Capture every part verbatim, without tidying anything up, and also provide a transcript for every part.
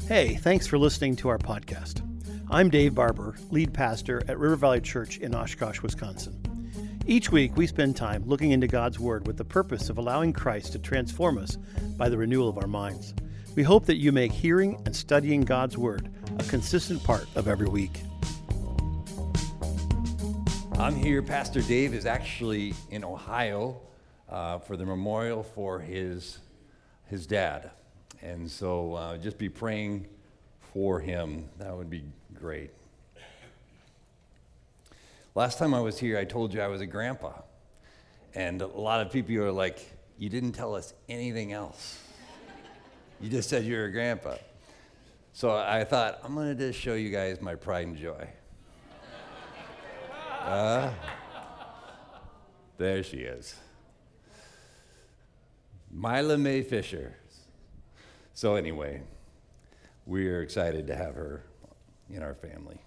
Hey, thanks for listening to our podcast. I'm Dave Barber, lead pastor at River Valley Church in Oshkosh, Wisconsin. Each week, we spend time looking into God's Word with the purpose of allowing Christ to transform us by the renewal of our minds. We hope that you make hearing and studying God's Word a consistent part of every week. I'm here. Pastor Dave is actually in Ohio uh, for the memorial for his his dad. And so uh, just be praying for him. That would be great. Last time I was here, I told you I was a grandpa. And a lot of people are like, you didn't tell us anything else. You just said you're a grandpa. So I thought, I'm going to just show you guys my pride and joy. Uh, there she is. Mila Mae Fisher. So anyway, we are excited to have her in our family.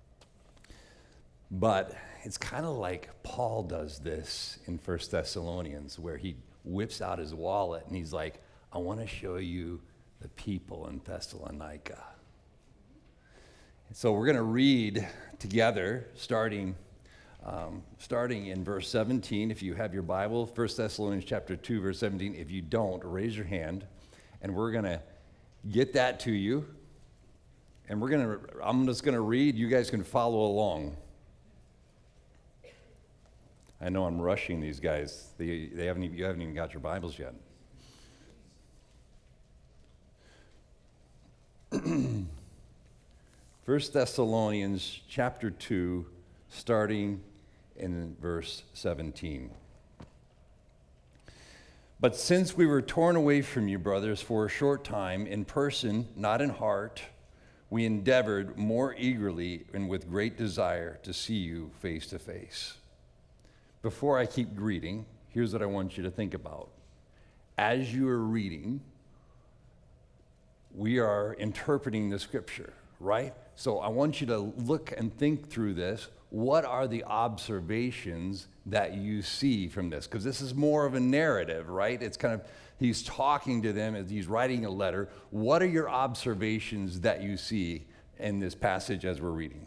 But it's kind of like Paul does this in First Thessalonians, where he whips out his wallet and he's like, I want to show you the people in Thessalonica. So we're going to read together, starting um, starting in verse seventeen. If you have your Bible, First Thessalonians chapter two, verse seventeen. If you don't, raise your hand. And we're going to get that to you. And we're going to, I'm just going to read. You guys can follow along. I know I'm rushing these guys. They, they haven't even, you haven't even got your Bibles yet. First Thessalonians chapter two, starting in verse seventeen. But since we were torn away from you, brothers, for a short time, in person, not in heart, we endeavored more eagerly and with great desire to see you face to face. Before I keep reading, here's what I want you to think about. As you are reading, we are interpreting the scripture, right? So I want you to look and think through this. What are the observations that you see from this? Because this is more of a narrative, right? It's kind of, he's talking to them as he's writing a letter. What are your observations that you see in this passage as we're reading?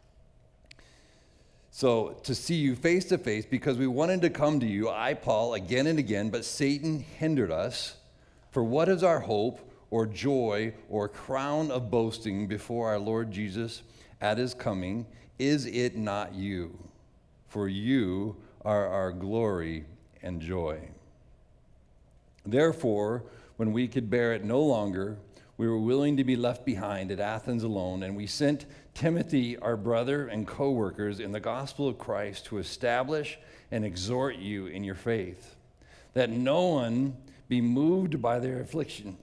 So, to see you face to face, because we wanted to come to you, I, Paul, again and again, but Satan hindered us. For what is our hope or joy or crown of boasting before our Lord Jesus at his coming? Is it not you? For you are our glory and joy. Therefore, when we could bear it no longer, we were willing to be left behind at Athens alone, and we sent Timothy, our brother and co-workers in the gospel of Christ, to establish and exhort you in your faith, that no one be moved by their affliction.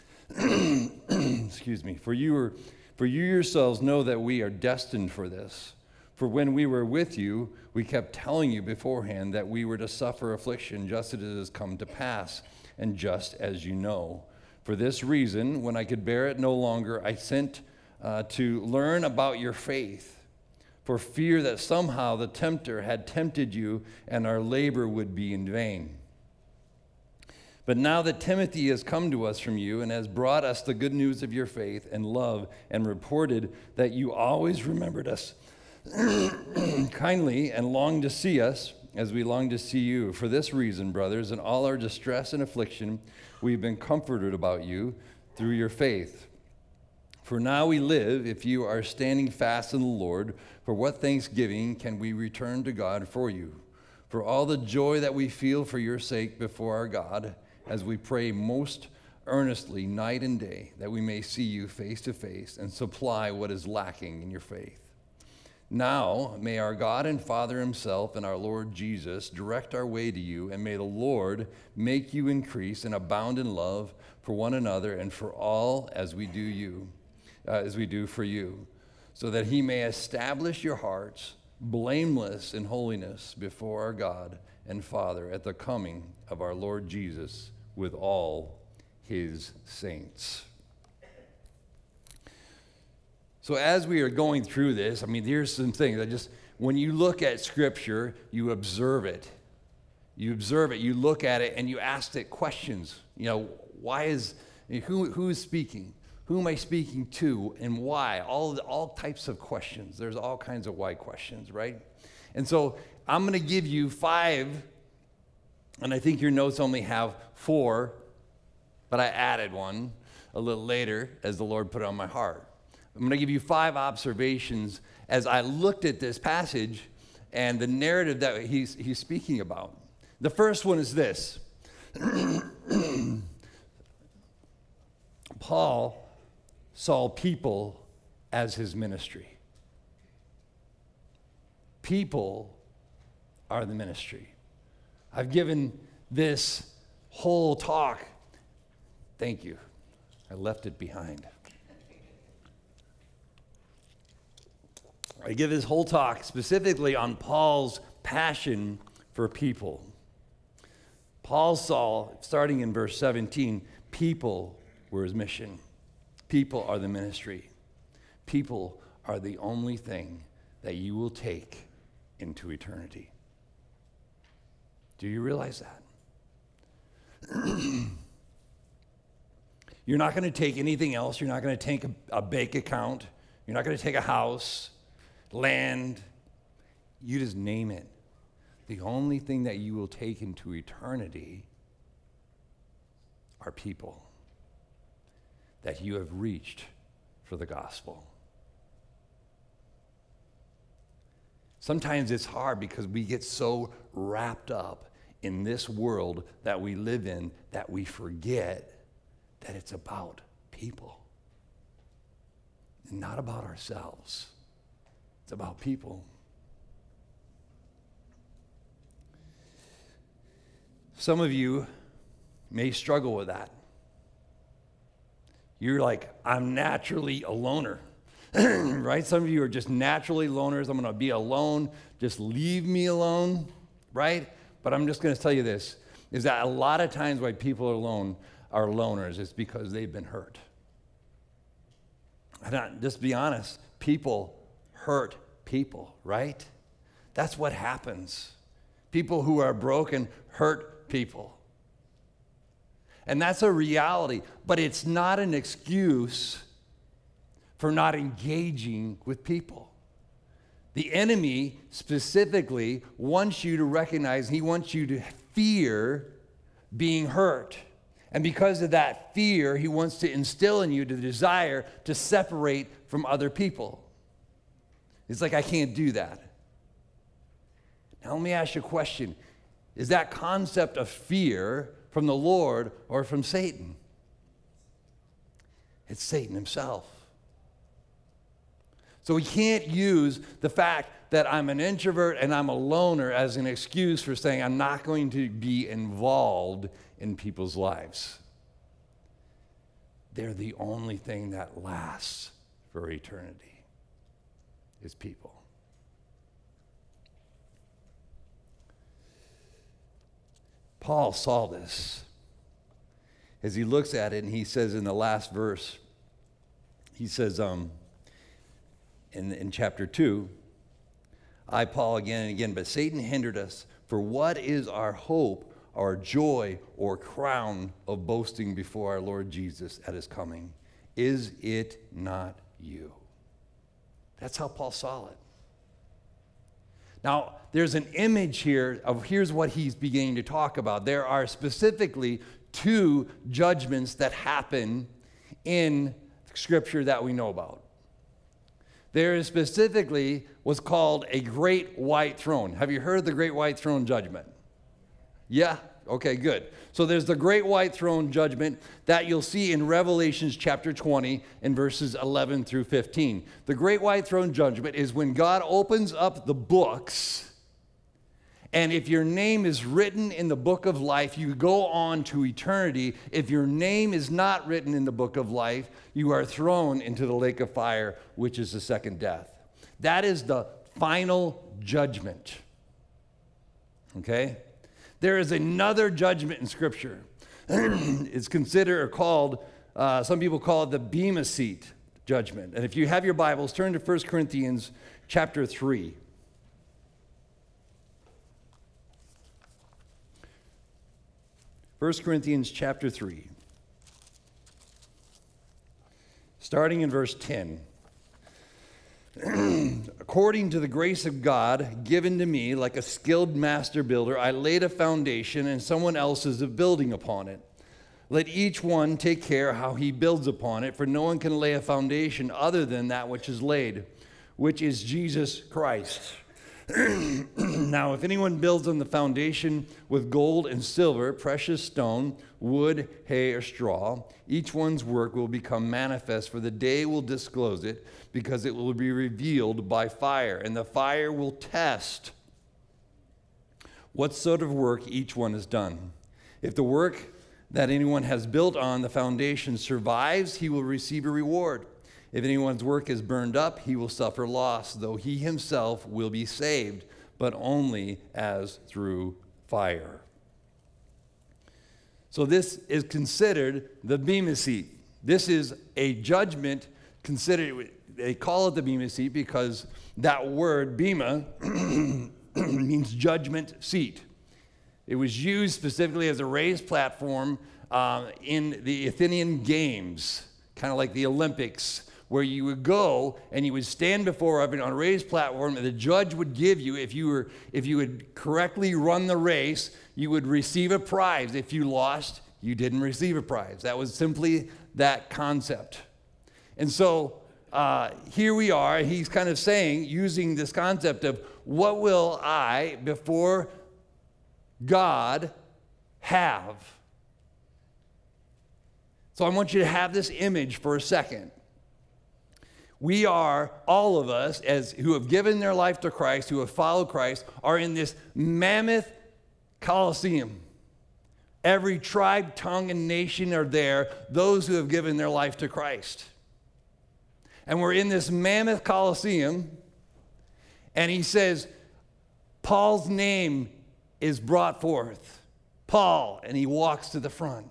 Excuse me. For you are For you yourselves know that we are destined for this. For when we were with you, we kept telling you beforehand that we were to suffer affliction just as it has come to pass, and just as you know. For this reason, when I could bear it no longer, I sent uh, to learn about your faith, for fear that somehow the tempter had tempted you and our labor would be in vain. But now that Timothy has come to us from you and has brought us the good news of your faith and love and reported that you always remembered us kindly and longed to see us as we long to see you. For this reason, brothers, in all our distress and affliction, we've been comforted about you through your faith. For now we live, if you are standing fast in the Lord, for what thanksgiving can we return to God for you? For all the joy that we feel for your sake before our God, as we pray most earnestly night and day, that we may see you face to face and supply what is lacking in your faith. Now, may our God and Father himself and our Lord Jesus direct our way to you, and may the Lord make you increase and abound in love for one another and for all as we do you, uh, as we do for you, so that he may establish your hearts blameless in holiness before our God and Father at the coming of our Lord Jesus with all his saints. So as we are going through this, I mean, here's some things. I just, when you look at Scripture, you observe it. You observe it, you look at it, and you ask it questions. You know, why is, who who is speaking? Who am I speaking to and why? All, all types of questions. There's all kinds of why questions, right? And so I'm going to give you five, and I think your notes only have four, but I added one a little later as the Lord put it on my heart. I'm going to give you five observations as I looked at this passage and the narrative that he's, he's speaking about. The first one is this. Paul saw people as his ministry. People are the ministry. I've given this whole talk. Thank you. I left it behind. I give this whole talk specifically on Paul's passion for people. Paul saw, starting in verse seventeen, people were his mission. People are the ministry. People are the only thing that you will take into eternity. Do you realize that? You're not going to take anything else. You're not going to take a, a bank account. You're not going to take a house, land. You just name it. The only thing that you will take into eternity are people that you have reached for the gospel. Sometimes it's hard because we get so wrapped up in this world that we live in that we forget that it's about people and not about ourselves. It's about people. Some of you may struggle with that. You're like, I'm naturally a loner, right? Some of you are just naturally loners. I'm going to be alone. Just leave me alone, right? But I'm just going to tell you this, is that a lot of times why people are alone are loners is because they've been hurt. And I, just be honest, people hurt people, right? That's what happens. People who are broken hurt people. And that's a reality, but it's not an excuse for not engaging with people. The enemy specifically wants you to recognize, he wants you to fear being hurt. And because of that fear, he wants to instill in you the desire to separate from other people. It's like, I can't do that. Now let me ask you a question. Is that concept of fear from the Lord or from Satan? It's Satan himself. So we can't use the fact that I'm an introvert and I'm a loner as an excuse for saying I'm not going to be involved in people's lives. They're the only thing that lasts for eternity, is people. Paul saw this as he looks at it, and he says in the last verse, he says um, in, in chapter two, I, Paul, again and again, but Satan hindered us. For what is our hope, our joy, or crown of boasting before our Lord Jesus at his coming? Is it not you? That's how Paul saw it. Now, there's an image here of here's what he's beginning to talk about. There are specifically two judgments that happen in Scripture that we know about. There is specifically what's called a great white throne. Have you heard of the great white throne judgment? Yeah? Okay, good. So there's the great white throne judgment that you'll see in Revelations chapter twenty in verses eleven through fifteen. The great white throne judgment is when God opens up the books, and if your name is written in the book of life, you go on to eternity. If your name is not written in the book of life, you are thrown into the lake of fire, which is the second death. That is the final judgment. Okay? There is another judgment in Scripture. It's considered or called, uh, some people call it the Bema Seat judgment. And if you have your Bibles, turn to First Corinthians chapter three. First Corinthians chapter three. starting in verse ten. According to the grace of God given to me, like a skilled master builder, I laid a foundation and someone else is building upon it. Let each one take care how he builds upon it, for no one can lay a foundation other than that which is laid, which is Jesus Christ. Now, if anyone builds on the foundation with gold and silver, precious stone, wood, hay, or straw, each one's work will become manifest, for the day will disclose it, because it will be revealed by fire, and the fire will test what sort of work each one has done. If the work that anyone has built on the foundation survives, he will receive a reward. If anyone's work is burned up, he will suffer loss, though he himself will be saved, but only as through fire. So this is considered the Bema seat. This is a judgment considered, they call it the Bema seat because that word, Bema, means judgment seat. It was used specifically as a raised platform uh, in the Athenian Games, kind of like the Olympics, where you would go and you would stand before everyone on a raised platform, and the judge would give you, if you were, if you would correctly run the race, you would receive a prize. If you lost, you didn't receive a prize. That was simply that concept. And so uh, here we are. He's kind of saying, using this concept of what will I, before God, have? So I want you to have this image for a second. We are, all of us, as who have given their life to Christ, who have followed Christ, are in this mammoth Colosseum. Every tribe, tongue, and nation are there, those who have given their life to Christ. And we're in this mammoth Colosseum, and he says, Paul's name is brought forth. Paul, and he walks to the front.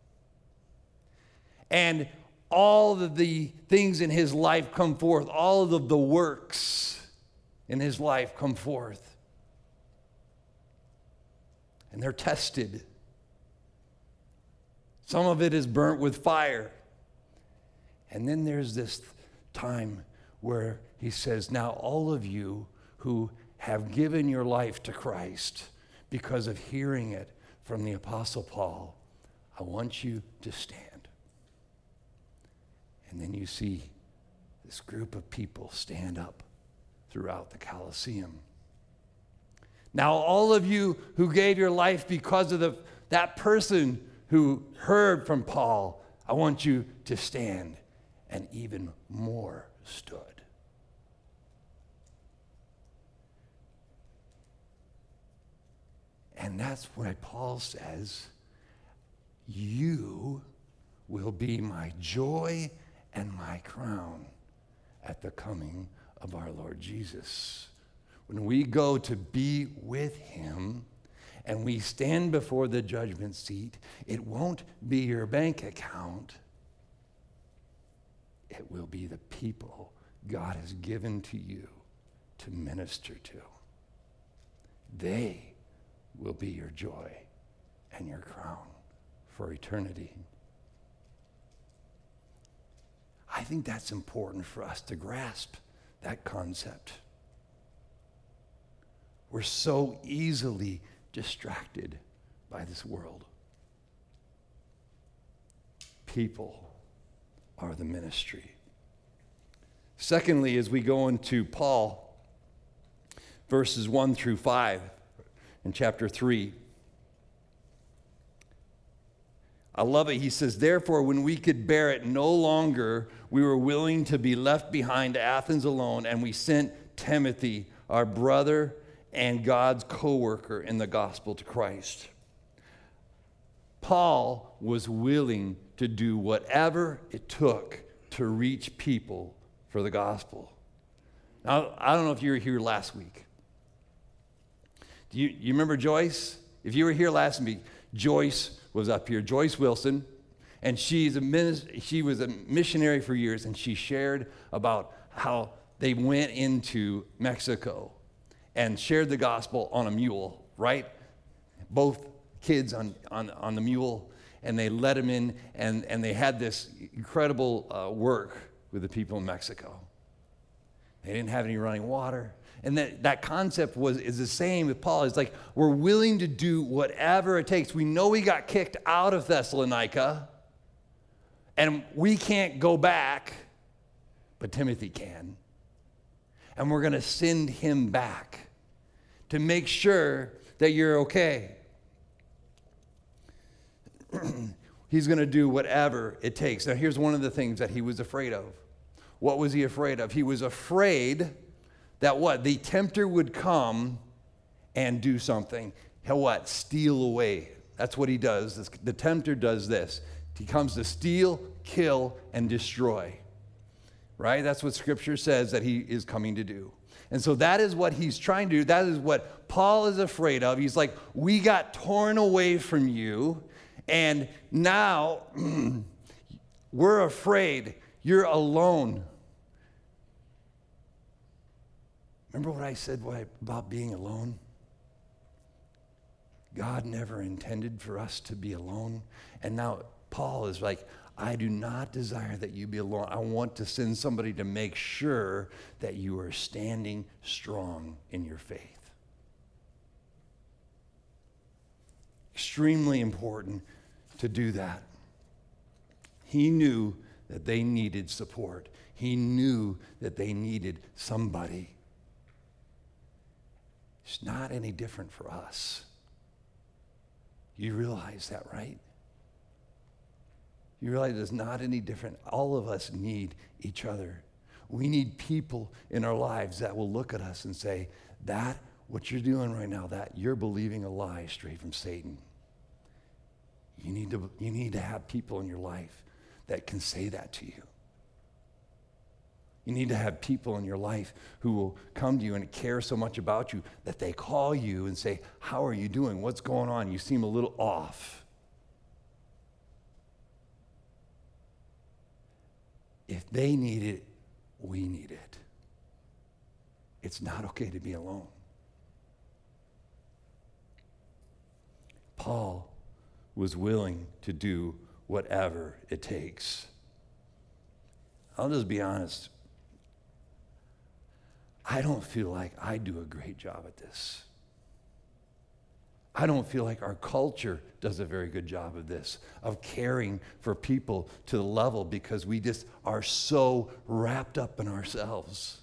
And all of the things in his life come forth. All of the works in his life come forth. And they're tested. Some of it is burnt with fire. And then there's this time where he says, now all of you who have given your life to Christ because of hearing it from the Apostle Paul, I want you to stand. And then you see this group of people stand up throughout the Colosseum. Now, all of you who gave your life because of the, that person who heard from Paul, I want you to stand. And even more stood. And that's why Paul says, you will be my joy and my crown at the coming of our Lord Jesus. When we go to be with him and we stand before the judgment seat, it won't be your bank account. It will be the people God has given to you to minister to. They will be your joy and your crown for eternity. I think that's important for us to grasp that concept. We're so easily distracted by this world. People are the ministry. Secondly, as we go into Paul, verses one through five in chapter three, I love it. He says, therefore, when we could bear it no longer, we were willing to be left behind to Athens alone, and we sent Timothy, our brother and God's co-worker in the gospel to Christ. Paul was willing to do whatever it took to reach people for the gospel. Now, I don't know if you were here last week. Do you, you remember Joyce? If you were here last week, Joyce was up here, Joyce Wilson, and she's a minis- she was a missionary for years, and she shared about how they went into Mexico and shared the gospel on a mule, right? Both kids on, on, on the mule, and they let him in, and, and they had this incredible uh, work with the people in Mexico. They didn't have any running water. And that, that concept was is the same with Paul. It's like, we're willing to do whatever it takes. We know we got kicked out of Thessalonica, and we can't go back, but Timothy can. And we're going to send him back to make sure that you're okay. He's going to do whatever it takes. Now, here's one of the things that he was afraid of. What was he afraid of? He was afraid that what? The tempter would come and do something. He'll what? Steal away. That's what he does. The tempter does this. He comes to steal, kill, and destroy. Right? That's what Scripture says that he is coming to do. And so that is what he's trying to do. That is what Paul is afraid of. He's like, we got torn away from you, and now we're afraid. You're alone. Remember what I said about being alone? God never intended for us to be alone. And now Paul is like, I do not desire that you be alone. I want to send somebody to make sure that you are standing strong in your faith. Extremely important to do that. He knew that they needed support. He knew that they needed somebody. It's not any different for us. You realize that, right? You realize it's not any different. All of us need each other. We need people in our lives that will look at us and say, that, what you're doing right now, that you're believing a lie straight from Satan. You need to, you need to have people in your life that can say that to you. You need to have people in your life who will come to you and care so much about you that they call you and say, how are you doing? What's going on? You seem a little off. If they need it, we need it. It's not okay to be alone. Paul was willing to do whatever it takes. I'll just be honest. I don't feel like I do a great job at this. I don't feel like our culture does a very good job of this, of caring for people to the level, because we just are so wrapped up in ourselves.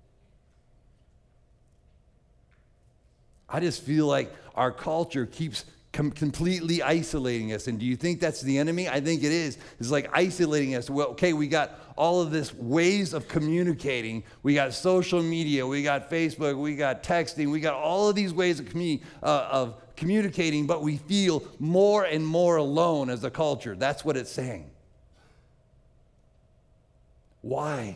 I just feel like our culture keeps com- completely isolating us. And do you think that's the enemy? I think it is. It's like isolating us. Well, okay, we got all of this ways of communicating. We got social media, we got Facebook, we got texting, we got all of these ways of, commu- uh, of communicating, but we feel more and more alone as a culture. That's what it's saying. Why?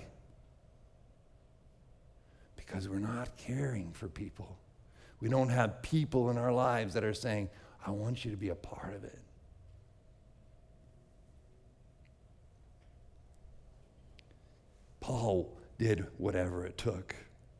Because we're not caring for people. We don't have people in our lives that are saying, I want you to be a part of it. Paul did whatever it took.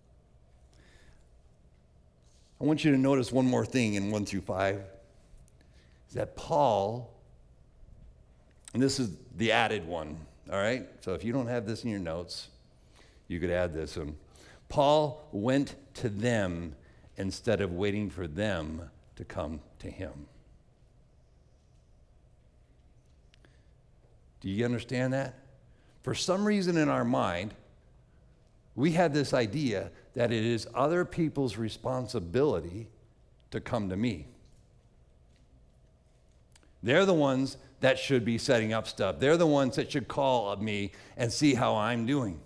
I want you to notice one more thing in one through five. Is that Paul, and this is the added one, all right? So if you don't have this in your notes, you could add this one. Paul went to them instead of waiting for them to come to him. Do you understand that? For some reason in our mind, we have this idea that it is other people's responsibility to come to me. They're the ones that should be setting up stuff. They're the ones that should call me and see how I'm doing.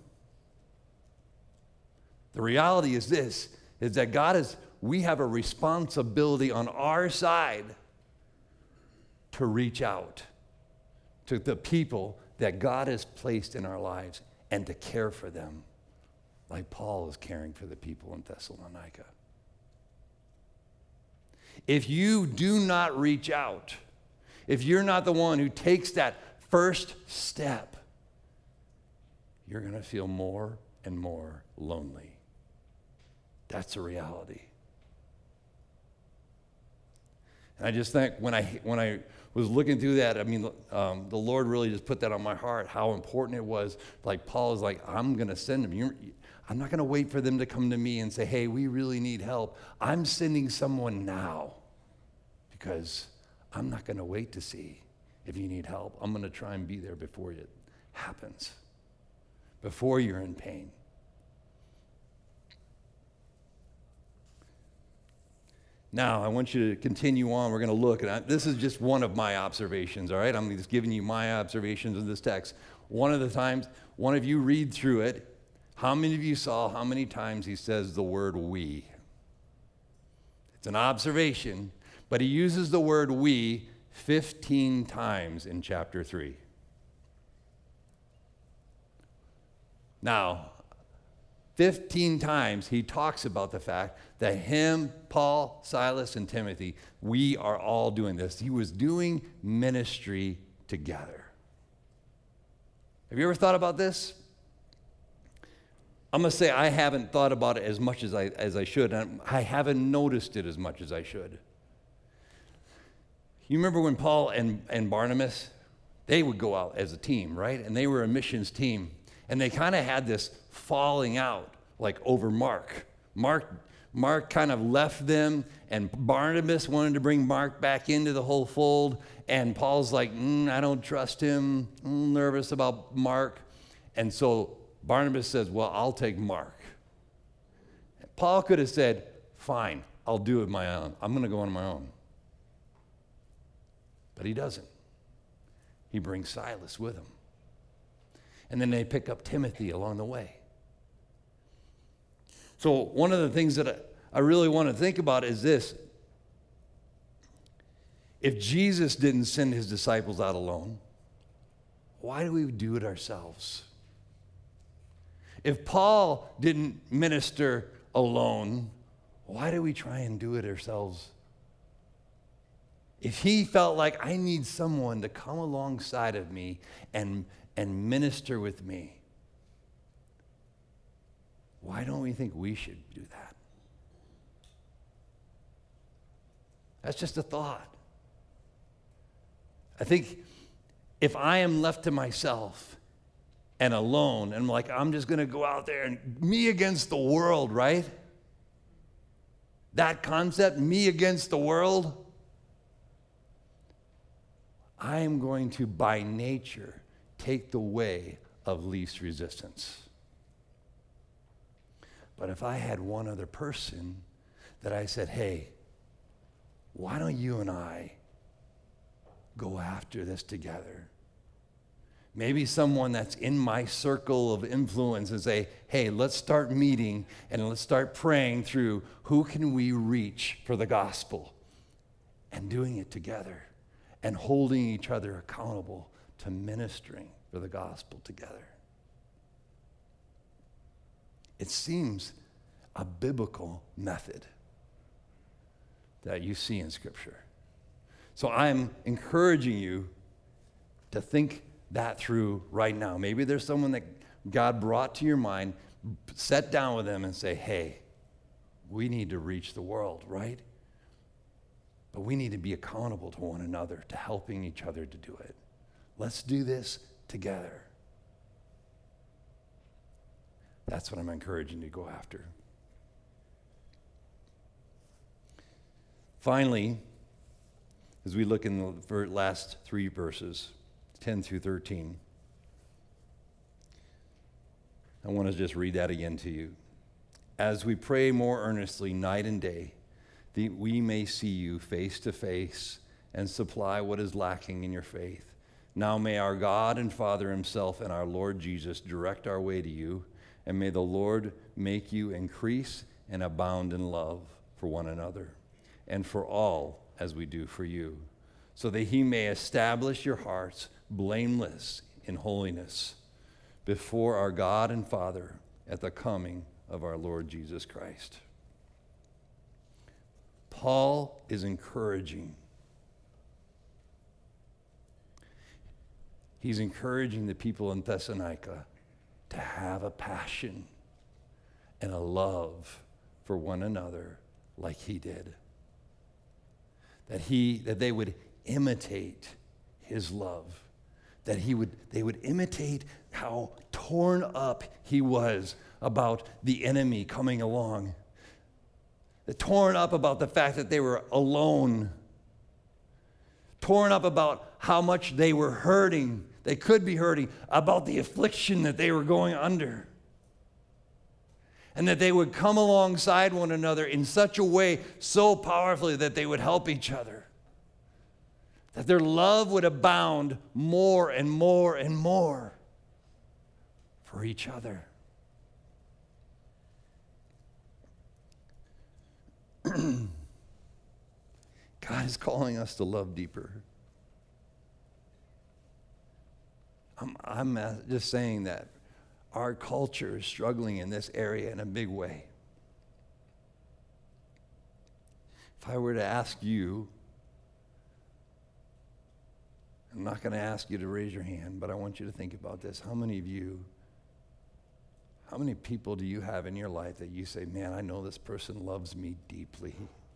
The reality is this, is that God is, we have a responsibility on our side to reach out to the people that God has placed in our lives and to care for them, like Paul is caring for the people in Thessalonica. If you do not reach out, if you're not the one who takes that first step, you're going to feel more and more lonely. That's a reality. And I just think when I when I was looking through that, I mean, um, the Lord really just put that on my heart, how important it was. Like Paul is like, I'm going to send them. You're, I'm not going to wait for them to come to me and say, hey, we really need help. I'm sending someone now because I'm not going to wait to see if you need help. I'm going to try and be there before it happens, before you're in pain. Now, I want you to continue on. We're going to look at this is just one of my observations, all right? I'm just giving you my observations of this text. One of the times, one of you read through it. How many of you saw how many times he says the word we? It's an observation, but he uses the word we fifteen times in chapter three. Now, fifteen times he talks about the fact that him, Paul, Silas, and Timothy, we are all doing this. He was doing ministry together. Have you ever thought about this? I'm going to say I haven't thought about it as much as I, as I should, and I haven't noticed it as much as I should. You remember when Paul and, and Barnabas, they would go out as a team, right? And they were a missions team. And they kind of had this falling out, like over Mark. Mark Mark kind of left them, and Barnabas wanted to bring Mark back into the whole fold. And Paul's like, mm, I don't trust him. I'm nervous about Mark. And so Barnabas says, well, I'll take Mark. Paul could have said, fine, I'll do it my own. I'm going to go on my own. But he doesn't. He brings Silas with him. And then they pick up Timothy along the way. So one of the things that I, I really want to think about is this. If Jesus didn't send his disciples out alone, why do we do it ourselves? If Paul didn't minister alone, why do we try and do it ourselves? If he felt like I need someone to come alongside of me and, and minister with me, why don't we think we should do that? That's just a thought. I think if I am left to myself and alone, and I'm like, I'm just going to go out there and me against the world, right? That concept, me against the world, I am going to, by nature, take the way of least resistance. But if I had one other person that I said, hey, why don't you and I go after this together? Maybe someone that's in my circle of influence and say, hey, let's start meeting and let's start praying through who can we reach for the gospel and doing it together and holding each other accountable to ministering for the gospel together. It seems a biblical method that you see in Scripture. So I'm encouraging you to think that through right now. Maybe there's someone that God brought to your mind, sit down with them and say, hey, we need to reach the world, right? But we need to be accountable to one another, to helping each other to do it. Let's do this together. That's what I'm encouraging you to go after. Finally, as we look in the last three verses, ten through thirteen, I want to just read that again to you. As we pray more earnestly night and day, that we may see you face to face and supply what is lacking in your faith. Now may our God and Father himself and our Lord Jesus direct our way to you, and may the Lord make you increase and abound in love for one another and for all as we do for you, so that he may establish your hearts blameless in holiness before our God and Father at the coming of our Lord Jesus Christ. Paul is encouraging. He's encouraging the people in Thessalonica to have a passion and a love for one another like he did. that he that they would imitate his love, that he would they would imitate how torn up he was about the enemy coming along, torn up about the fact that they were alone, torn up about how much they were hurting, they could be hurting, about the affliction that they were going under. And that they would come alongside one another in such a way so powerfully that they would help each other. That their love would abound more and more and more for each other. God is calling us to love deeper. I'm, I'm just saying that our culture is struggling in this area in a big way. If I were to ask you, I'm not going to ask you to raise your hand, but I want you to think about this. How many of you, how many people do you have in your life that you say, man, I know this person loves me deeply?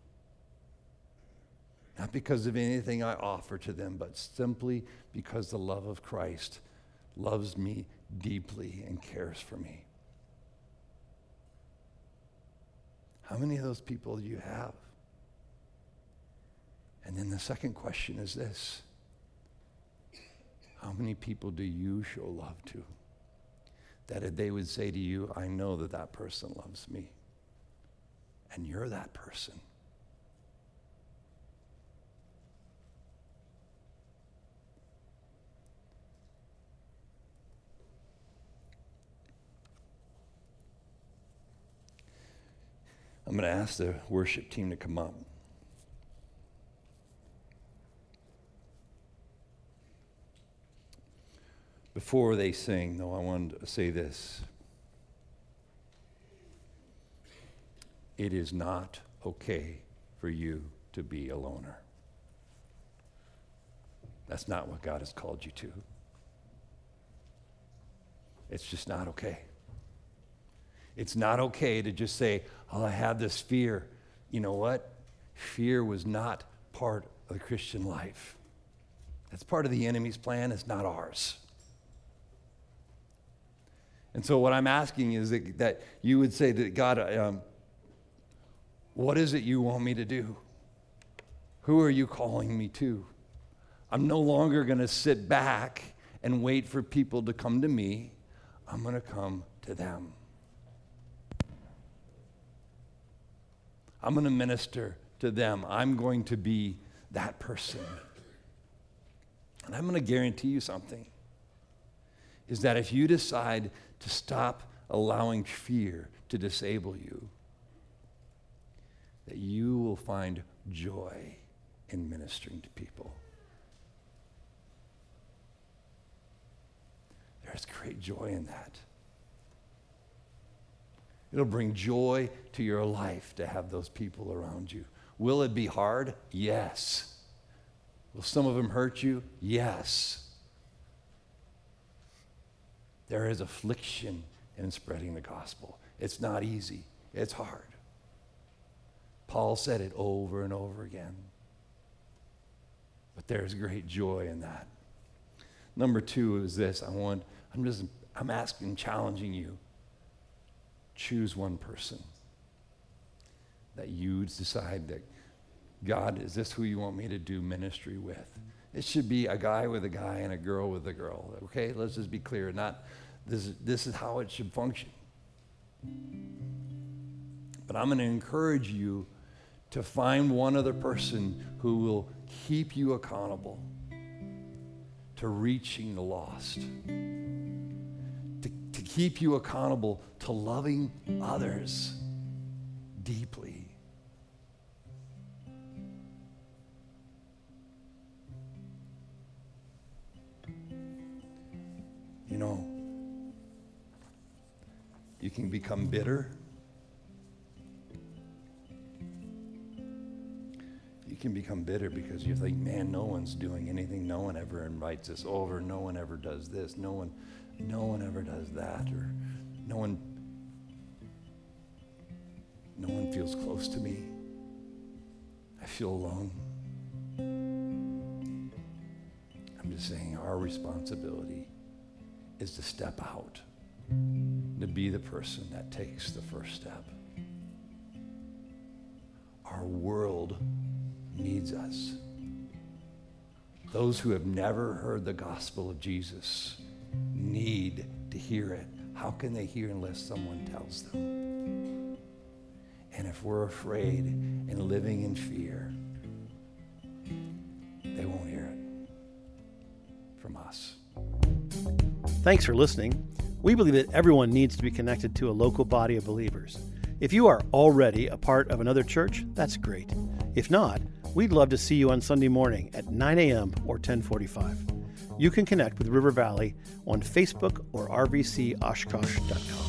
Not because of anything I offer to them, but simply because the love of Christ loves me deeply and cares for me. How many of those people do you have? And then the second question is this: how many people do you show love to? That if they would say to you, I know that that person loves me, and you're that person. I'm going to ask the worship team to come up. Before they sing, though, I wanted to say this. It is not okay for you to be a loner. That's not what God has called you to. It's just not okay. It's not okay to just say, oh, I have this fear. You know what? Fear was not part of the Christian life. That's part of the enemy's plan. It's not ours. And so what I'm asking is that, that you would say that, God, um, what is it you want me to do? Who are you calling me to? I'm no longer going to sit back and wait for people to come to me. I'm going to come to them. I'm going to minister to them. I'm going to be that person. And I'm going to guarantee you something, is that if you decide to stop allowing fear to disable you, that you will find joy in ministering to people. There's great joy in that. It'll bring joy to your life to have those people around you. Will it be hard? Yes. Will some of them hurt you? Yes. There is affliction in spreading the gospel. It's not easy. It's hard. Paul said it over and over again. But there's great joy in that. Number two is this. I want, I'm just, I'm asking, challenging you. Choose one person that you decide that, God, is this who you want me to do ministry with? It should be a guy with a guy and a girl with a girl. Okay, let's just be clear. Not this. Is, this is how it should function. But I'm going to encourage you to find one other person who will keep you accountable to reaching the lost. To keep you accountable to loving others deeply. You know, you can become bitter. You can become bitter because you think, man, no one's doing anything. No one ever invites us over. No one ever does this. No one No one ever does that, or no one, no one feels close to me. I feel alone. I'm just saying our responsibility is to step out, to be the person that takes the first step. Our world needs us. Those who have never heard the gospel of Jesus need to hear it. How can they hear unless someone tells them? And if we're afraid and living in fear, they won't hear it from us. Thanks for listening. We believe that everyone needs to be connected to a local body of believers. If you are already a part of another church, that's great. If not, we'd love to see you on Sunday morning at nine a.m. or ten forty-five. You can connect with River Valley on Facebook or r v c oshkosh dot com.